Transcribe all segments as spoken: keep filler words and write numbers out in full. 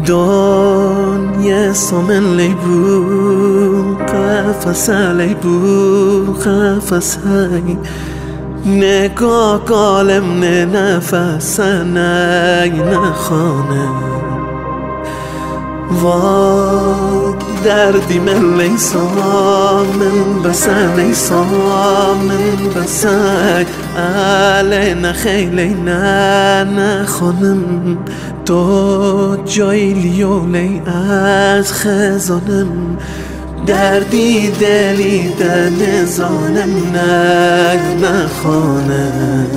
دنیا سومن لیبو قفص لیبو قفص های نگاه کالم نه نفس نه نخانه وای دردی من لیسا من بسه لیسا من بسه اله نه خیلی نه نخانم تو جای لیولی از خزانم دردی دلی در نزانم نه نخانم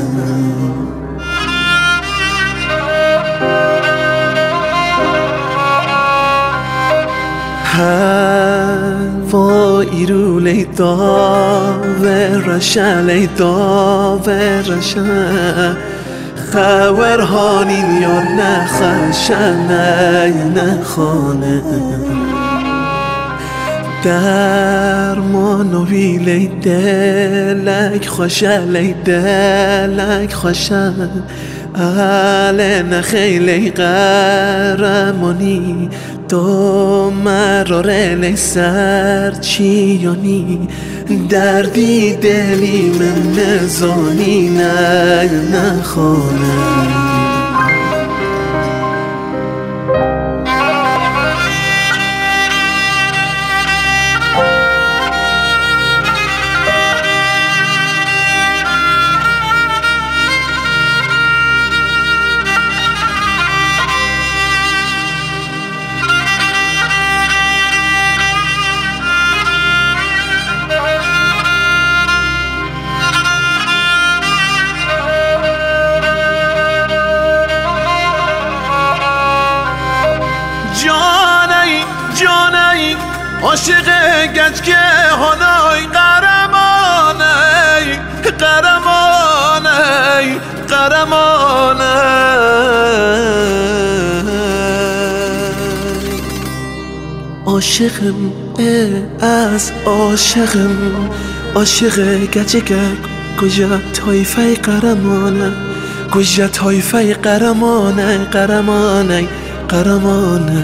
هوایی رو لیدا و رشه لیدا و رشه خورهانی یار نخشه نه نخانه درمان و ویلی دلک خوشه لی دلک خوشه اله نخیلی قرمانی تو مراره لی سر چیانی دردی دلی من نزانی نه نخانه عاشق گچکه هنای قرمانه قرمانه قرمانه عاشقم از عاشقم عاشق گچکه کجا طایفه قرمانه کجا طایفه قرمانه قرمانه قرمانه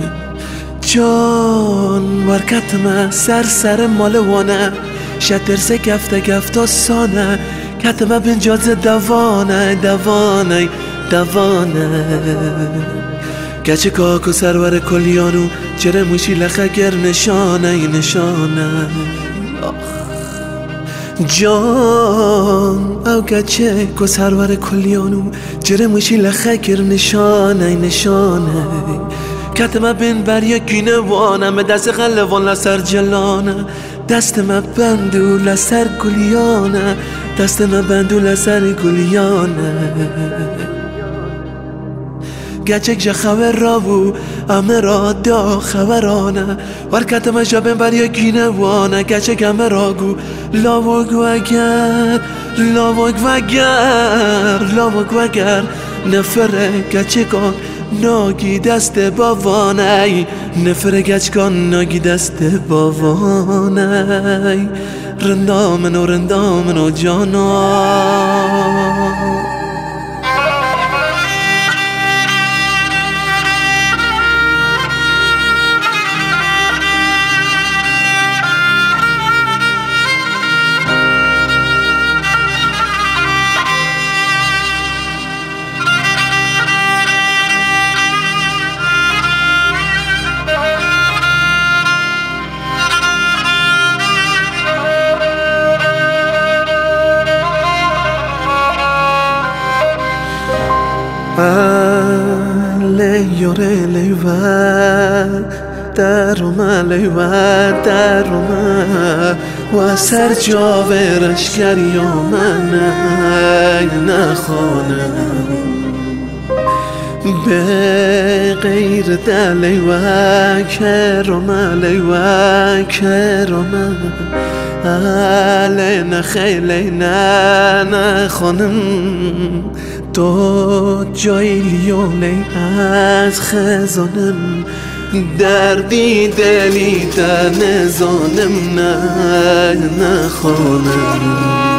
جان ورکتمه سر سر مالوانه شترسه گفته گفته سانه کتمه بنجاز دوانه دوانه دوانه گچه کاکو سرور کلیانو چره موشی لخه گر نشانه نشانه جان او گچه کو سرور کلیانو چره موشی لخه گر نشانه نشانه کتمه بین بریا گینه وانم دست غلوان لسر جلانه دست ما بندو لسر گلیانه دست ما بندو لسر گلیانه گچک جا خبر را بو امه را دا خبرانه ور کتمه جا بین بریا گینه وانه گچک امه را گو لاوگ وگر لاوگ وگر لاوگ وگر نفره گچکان ناگی دست باوانه نفر گچکان ناگی دست باوانه رندامن و رندامن و جانا لیوره لیوه درومه لیوه درومه و سر جاورش گریامنه نخانه به غیر دلیوه کرمه لیوه کرمه اله نخیلی نه نخانم تو جای لیولی از خزانم دردی دلی در نزانم نه نخانم